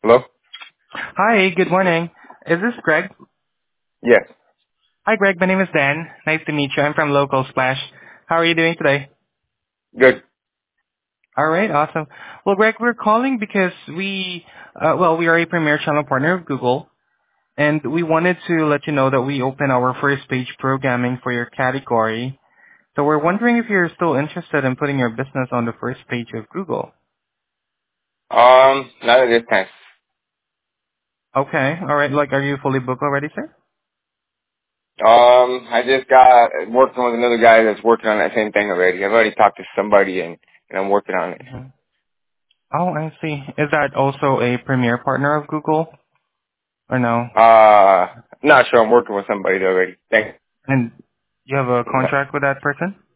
Hello? Hi, good morning. Is this Greg? Yes. Hi, Greg. My name is Dan. Nice to meet you. I'm from Local Splash. How are you doing today? Good. All right, awesome. Well, Greg, we're calling because we are a premier channel partner of Google, and we wanted to let you know that we open our first page programming for your category. So we're wondering if you're still interested in putting your business on the first page of Google. Not at this time. Okay, all right. Like, are you fully booked already, sir? I just got working with another guy that's working on that same thing already. I've already talked to somebody and I'm working on it. Mhm. Oh, I see. Is that also a premier partner of Google, or no? Not sure. I'm working with somebody already. Thanks. And you have a contract with that person?